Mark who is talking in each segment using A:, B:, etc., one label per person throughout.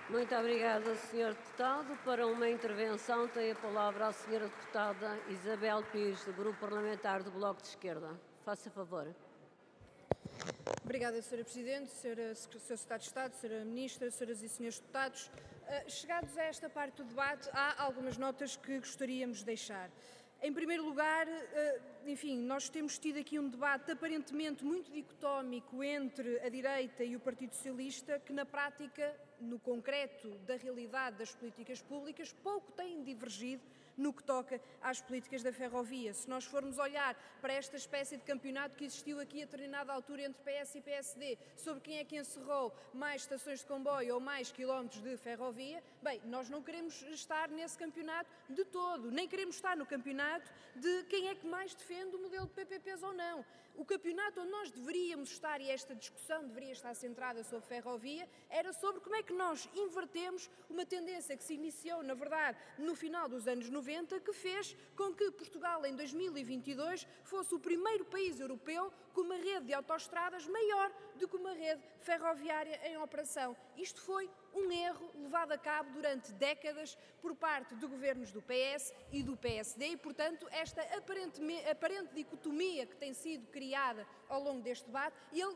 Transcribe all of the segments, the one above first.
A: Muito obrigada, Sr. Deputado. Para uma intervenção tem a palavra a Sra. Deputada Isabel Pires, do Grupo Parlamentar do Bloco de Esquerda. Faça favor.
B: Obrigada, Sra. Presidente, Sr. Secretário de Estado, Sra. Ministra, Sras. e Srs. Deputados. Chegados a esta parte do debate, há algumas notas que gostaríamos de deixar. Em primeiro lugar, enfim, nós temos tido aqui um debate aparentemente muito dicotómico entre a direita e o Partido Socialista, que na prática, no concreto da realidade das políticas públicas, pouco têm divergido no que toca às políticas da ferrovia. Se nós formos olhar para esta espécie de campeonato que existiu aqui a determinada altura entre PS e PSD, sobre quem é que encerrou mais estações de comboio ou mais quilómetros de ferrovia, bem, nós não queremos estar nesse campeonato de todo, nem queremos estar no campeonato de quem é que mais defende o modelo de PPPs ou não. O campeonato onde nós deveríamos estar, e esta discussão deveria estar centrada sobre ferrovia, era sobre como é que nós invertemos uma tendência que se iniciou, na verdade, no final dos anos 90, que fez com que Portugal, em 2022, fosse o primeiro país europeu com uma rede de autoestradas maior do que uma rede ferroviária em operação. Isto foi um erro levado a cabo durante décadas por parte de governos do PS e do PSD e, portanto, esta aparente dicotomia que tem sido criada ao longo deste debate,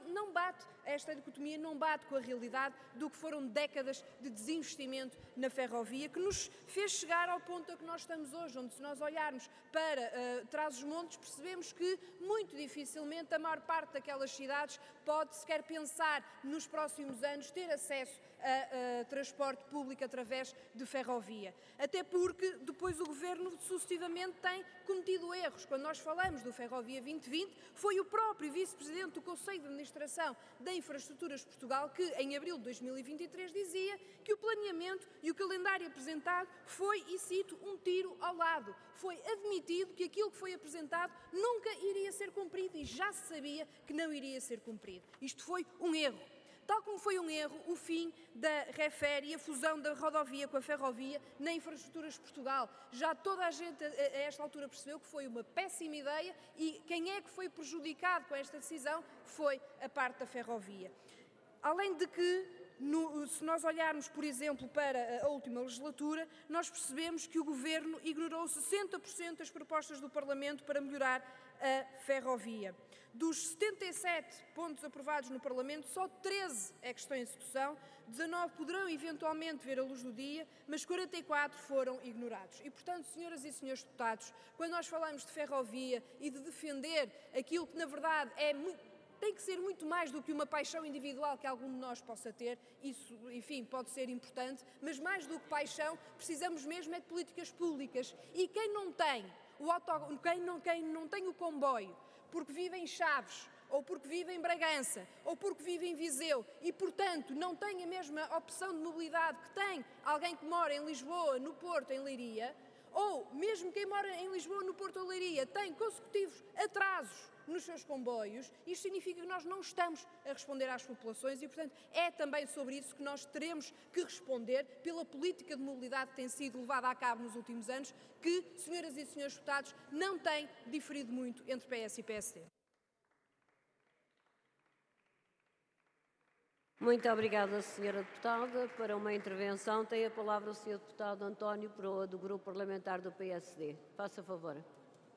B: esta dicotomia não bate com a realidade do que foram décadas de desinvestimento na ferrovia, que nos fez chegar ao ponto a que nós estamos hoje, onde se nós olharmos para Trás-os-Montes, percebemos que muito dificilmente a maior parte daquelas cidades pode sequer pensar nos próximos anos ter acesso a transporte público através de ferrovia. Até porque depois o Governo sucessivamente tem cometido erros. Quando nós falamos do Ferrovia 2020, foi o próprio Vice-Presidente do Conselho de Administração da Infraestruturas de Portugal que, em abril de 2023, dizia que o planeamento e o calendário apresentado foi, e cito, um tiro ao lado. Foi admitido que aquilo que foi apresentado nunca iria ser cumprido e já se sabia que não iria ser cumprido. Isto foi um erro. Tal como foi um erro o fim da REFER e a fusão da rodovia com a ferrovia na Infraestruturas de Portugal. Já toda a gente a esta altura percebeu que foi uma péssima ideia e quem é que foi prejudicado com esta decisão foi a parte da ferrovia. Além de que, se nós olharmos, por exemplo, para a última legislatura, nós percebemos que o Governo ignorou 60% das propostas do Parlamento para melhorar a ferrovia. Dos 77 pontos aprovados no Parlamento, só 13 é que estão em execução, 19 poderão eventualmente ver a luz do dia, mas 44 foram ignorados. E, portanto, senhoras e senhores deputados, quando nós falamos de ferrovia e de defender aquilo que, na verdade, tem que ser muito mais do que uma paixão individual que algum de nós possa ter, isso, enfim, pode ser importante, mas mais do que paixão, precisamos mesmo é de políticas públicas. E quem não tem o comboio, porque vive em Chaves, ou porque vive em Bragança, ou porque vive em Viseu e, portanto, não tem a mesma opção de mobilidade que tem alguém que mora em Lisboa, no Porto, em Leiria, ou mesmo quem mora em Lisboa, no Porto ou Leiria, tem consecutivos atrasos nos seus comboios, isto significa que nós não estamos a responder às populações e, portanto, é também sobre isso que nós teremos que responder pela política de mobilidade que tem sido levada a cabo nos últimos anos, que, senhoras e senhores deputados, não tem diferido muito entre PS e PSD.
A: Muito obrigada, Sra. Deputada. Para uma intervenção tem a palavra o Sr. Deputado António Proa, do Grupo Parlamentar do PSD. Faça favor.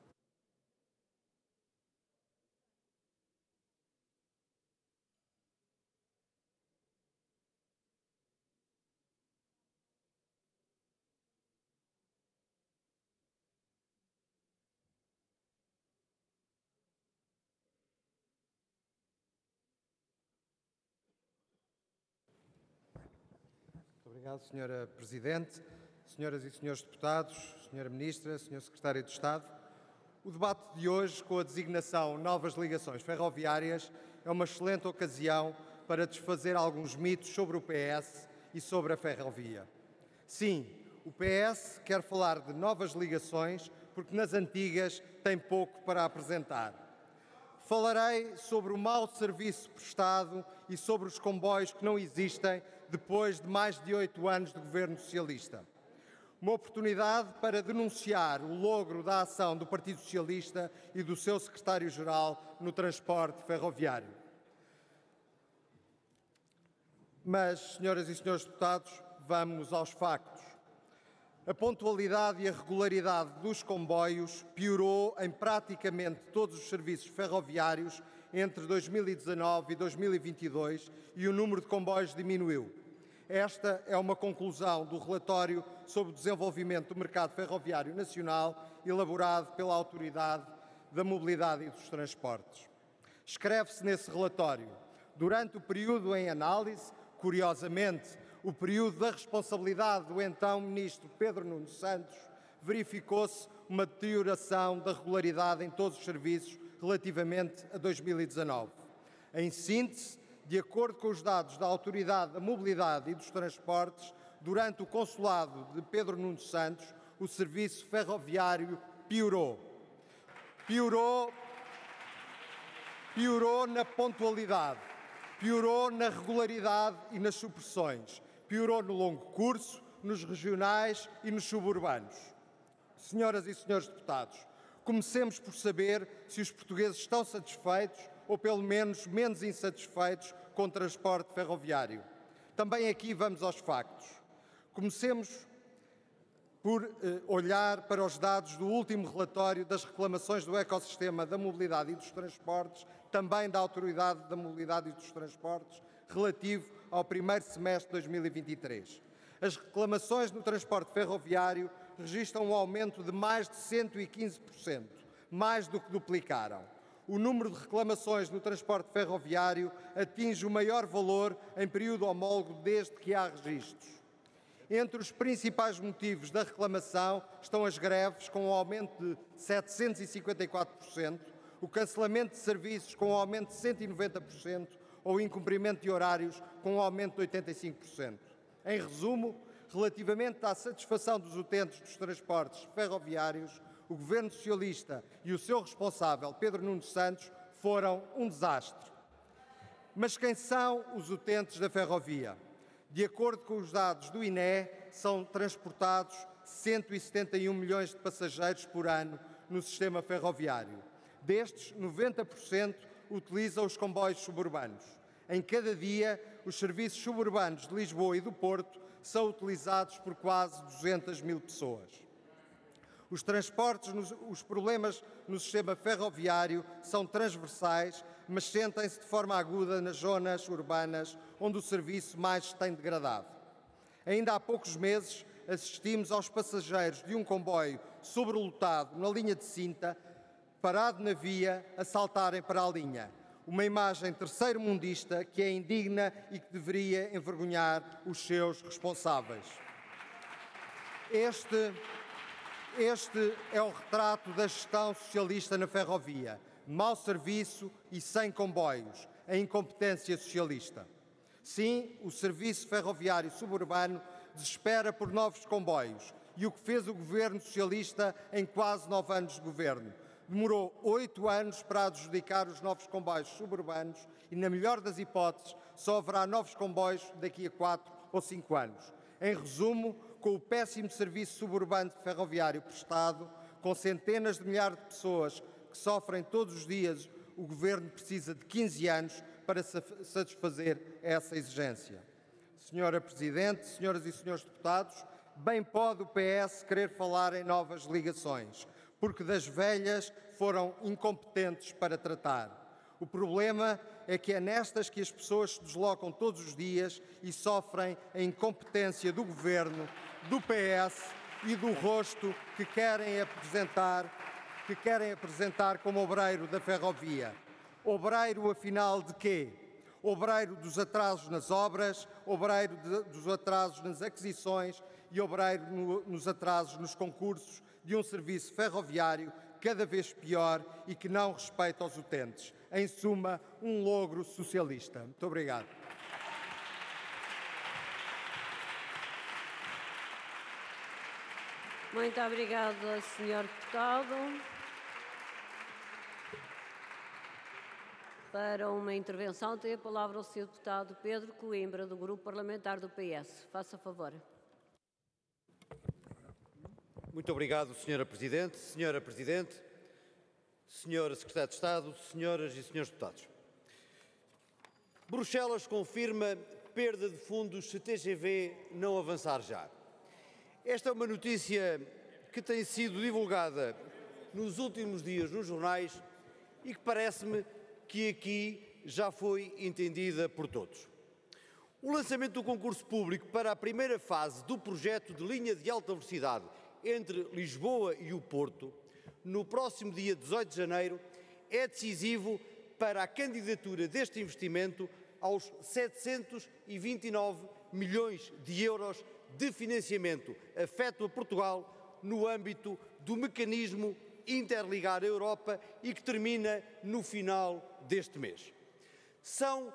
C: Obrigado, Sra. Presidente, senhoras e senhores deputados, Sra. Ministra, Sr. Secretário de Estado. O debate de hoje, com a designação Novas Ligações Ferroviárias, é uma excelente ocasião para desfazer alguns mitos sobre o PS e sobre a ferrovia. Sim, o PS quer falar de novas ligações porque nas antigas tem pouco para apresentar. Falarei sobre o mau serviço prestado e sobre os comboios que não existem depois de mais de 8 anos de governo socialista. Uma oportunidade para denunciar o logro da ação do Partido Socialista e do seu secretário-geral no transporte ferroviário. Mas, senhoras e senhores deputados, vamos aos factos. A pontualidade e a regularidade dos comboios piorou em praticamente todos os serviços ferroviários entre 2019 e 2022 e o número de comboios diminuiu. Esta é uma conclusão do relatório sobre o desenvolvimento do mercado ferroviário nacional, elaborado pela Autoridade da Mobilidade e dos Transportes. Escreve-se nesse relatório: durante o período em análise, curiosamente, o período da responsabilidade do então Ministro Pedro Nuno Santos, verificou-se uma deterioração da regularidade em todos os serviços relativamente a 2019. Em síntese, de acordo com os dados da Autoridade da Mobilidade e dos Transportes, durante o consulado de Pedro Nuno Santos, o serviço ferroviário piorou. Piorou na pontualidade, piorou na regularidade e nas supressões, piorou no longo curso, nos regionais e nos suburbanos. Senhoras e senhores deputados, comecemos por saber se os portugueses estão satisfeitos ou pelo menos menos insatisfeitos com o transporte ferroviário. Também aqui vamos aos factos. Comecemos por olhar para os dados do último relatório das reclamações do ecossistema da mobilidade e dos transportes, também da Autoridade da Mobilidade e dos Transportes, relativo ao primeiro semestre de 2023. As reclamações no transporte ferroviário registram um aumento de mais de 115%, mais do que duplicaram. O número de reclamações no transporte ferroviário atinge o maior valor em período homólogo desde que há registros. Entre os principais motivos da reclamação estão as greves, com um aumento de 754%, o cancelamento de serviços, com um aumento de 190%, ou o incumprimento de horários, com um aumento de 85%. Em resumo, relativamente à satisfação dos utentes dos transportes ferroviários, o Governo Socialista e o seu responsável, Pedro Nuno Santos, foram um desastre. Mas quem são os utentes da ferrovia? De acordo com os dados do INE, são transportados 171 milhões de passageiros por ano no sistema ferroviário. Destes, 90% utilizam os comboios suburbanos. Em cada dia, os serviços suburbanos de Lisboa e do Porto são utilizados por quase 200 mil pessoas. Os problemas no sistema ferroviário são transversais, mas sentem-se de forma aguda nas zonas urbanas, onde o serviço mais se tem degradado. Ainda há poucos meses, assistimos aos passageiros de um comboio sobrelotado na linha de Sinta, parado na via, a saltarem para a linha. Uma imagem terceiro-mundista que é indigna e que deveria envergonhar os seus responsáveis. Este é o retrato da gestão socialista na ferrovia. Mau serviço e sem comboios. A incompetência socialista. Sim, o serviço ferroviário suburbano desespera por novos comboios. E o que fez o Governo Socialista em quase 9 anos de governo? Demorou 8 anos para adjudicar os novos comboios suburbanos e, na melhor das hipóteses, só haverá novos comboios daqui a 4 ou 5 anos. Em resumo, com o péssimo serviço suburbano ferroviário prestado, com centenas de milhares de pessoas que sofrem todos os dias, o Governo precisa de 15 anos para satisfazer essa exigência. Senhora Presidente, senhoras e senhores deputados, bem pode o PS querer falar em novas ligações, porque das velhas foram incompetentes para tratar. O problema é que é nestas que as pessoas se deslocam todos os dias e sofrem a incompetência do Governo, do PS e do rosto que querem apresentar como obreiro da ferrovia. Obreiro, afinal, de quê? Obreiro dos atrasos nas obras, obreiro dos atrasos nas aquisições e obreiro nos atrasos nos concursos de um serviço ferroviário cada vez pior e que não respeita os utentes. Em suma, um logro socialista. Muito obrigado.
A: Muito obrigada, Sr. Deputado. Para uma intervenção tem a palavra o Sr. Deputado Pedro Coimbra, do Grupo Parlamentar do PS. Faça favor.
D: Muito obrigado, Sra. Presidente. Sra. Presidente, Sr. Secretário de Estado, senhoras e senhores deputados. Bruxelas confirma perda de fundos se TGV não avançar já. Esta é uma notícia que tem sido divulgada nos últimos dias nos jornais e que parece-me que aqui já foi entendida por todos. O lançamento do concurso público para a primeira fase do projeto de linha de alta velocidade entre Lisboa e o Porto, no próximo dia 18 de janeiro, é decisivo para a candidatura deste investimento aos 729 milhões de euros de financiamento afeto a Portugal no âmbito do mecanismo Interligar a Europa e que termina no final deste mês. São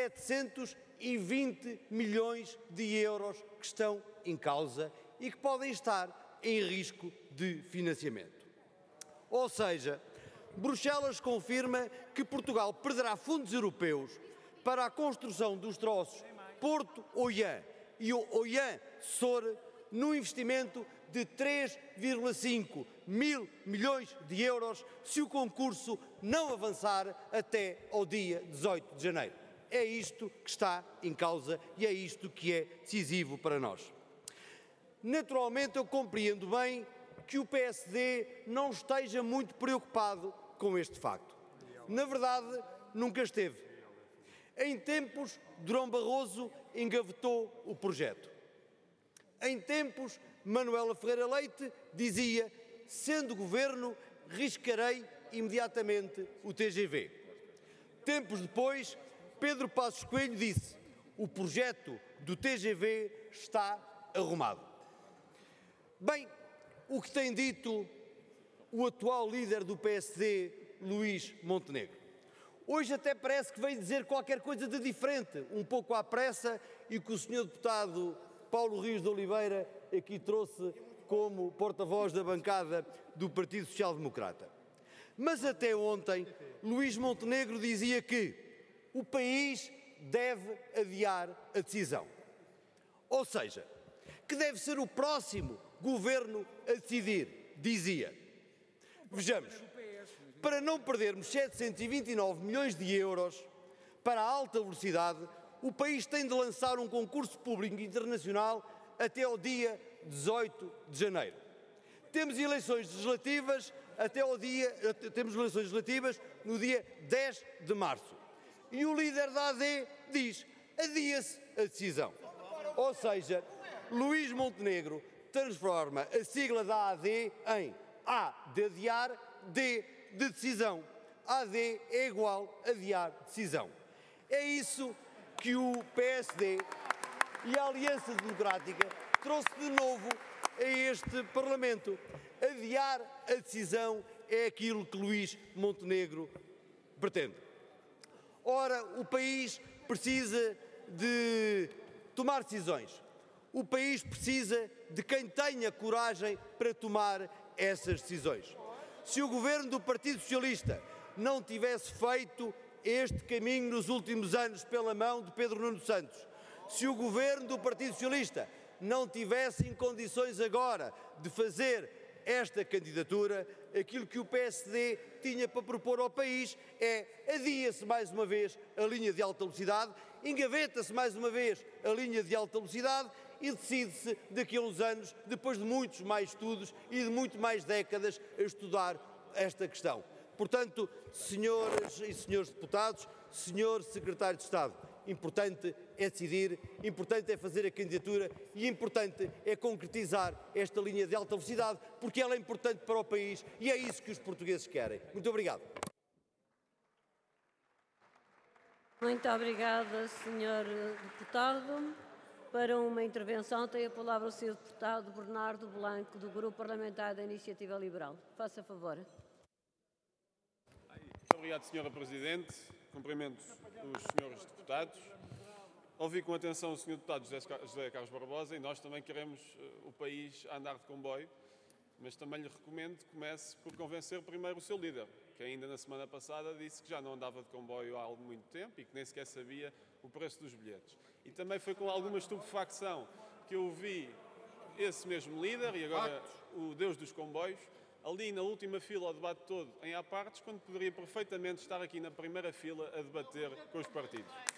D: 720 milhões de euros que estão em causa e que podem estar em risco de financiamento. Ou seja, Bruxelas confirma que Portugal perderá fundos europeus para a construção dos troços Porto-Oiã e o Oiã-Sor num investimento de 3,5 mil milhões de euros se o concurso não avançar até ao dia 18 de janeiro. É isto que está em causa e é isto que é decisivo para nós. Naturalmente, eu compreendo bem que o PSD não esteja muito preocupado com este facto. Na verdade, nunca esteve. Em tempos, Durão Barroso engavetou o projeto. Em tempos, Manuela Ferreira Leite dizia: sendo governo, riscarei imediatamente o TGV. Tempos depois, Pedro Passos Coelho disse: o projeto do TGV está arrumado. Bem, o que tem dito o atual líder do PSD, Luís Montenegro? Hoje até parece que veio dizer qualquer coisa de diferente, um pouco à pressa, e que o senhor deputado Paulo Rios de Oliveira aqui trouxe como porta-voz da bancada do Partido Social Democrata. Mas até ontem, Luís Montenegro dizia que o país deve adiar a decisão. Ou seja, que deve ser o próximo governo a decidir, dizia. Vejamos, para não perdermos 729 milhões de euros para a alta velocidade, o país tem de lançar um concurso público internacional até ao dia 18 de janeiro. Temos eleições legislativas no dia 10 de março. E o líder da AD diz: adia-se a decisão. Ou seja, Luís Montenegro transforma a sigla da AD em A de adiar, D de decisão. AD é igual a adiar decisão. É isso que o PSD e a Aliança Democrática trouxe de novo a este Parlamento. Adiar a decisão é aquilo que Luís Montenegro pretende. Ora, o país precisa de tomar decisões. O país precisa de quem tenha coragem para tomar essas decisões. Se o governo do Partido Socialista não tivesse feito este caminho nos últimos anos pela mão de Pedro Nuno Santos, se o governo do Partido Socialista não tivesse em condições agora de fazer esta candidatura, aquilo que o PSD tinha para propor ao país é: adia-se mais uma vez a linha de alta velocidade, engaveta-se mais uma vez a linha de alta velocidade e decide-se daqui a uns anos, depois de muitos mais estudos e de muito mais décadas a estudar esta questão. Portanto, senhoras e senhores deputados, senhor secretário de Estado, importante é decidir, importante é fazer a candidatura e importante é concretizar esta linha de alta velocidade, porque ela é importante para o país e é isso que os portugueses querem. Muito obrigado.
A: Muito obrigada, senhor deputado. Para uma intervenção tem a palavra o senhor deputado Bernardo Blanco, do Grupo Parlamentar da Iniciativa Liberal. Faça favor.
E: Muito obrigado, senhora Presidente. Cumprimento os senhores deputados. Ouvi com atenção o senhor deputado José Carlos Barbosa e nós também queremos o país a andar de comboio, mas também lhe recomendo que comece por convencer primeiro o seu líder, que ainda na semana passada disse que já não andava de comboio há muito tempo e que nem sequer sabia o preço dos bilhetes. E também foi com alguma estupefacção que eu vi esse mesmo líder, e agora o Deus dos comboios, ali na última fila ao debate todo em apartes, quando poderia perfeitamente estar aqui na primeira fila a debater com os partidos.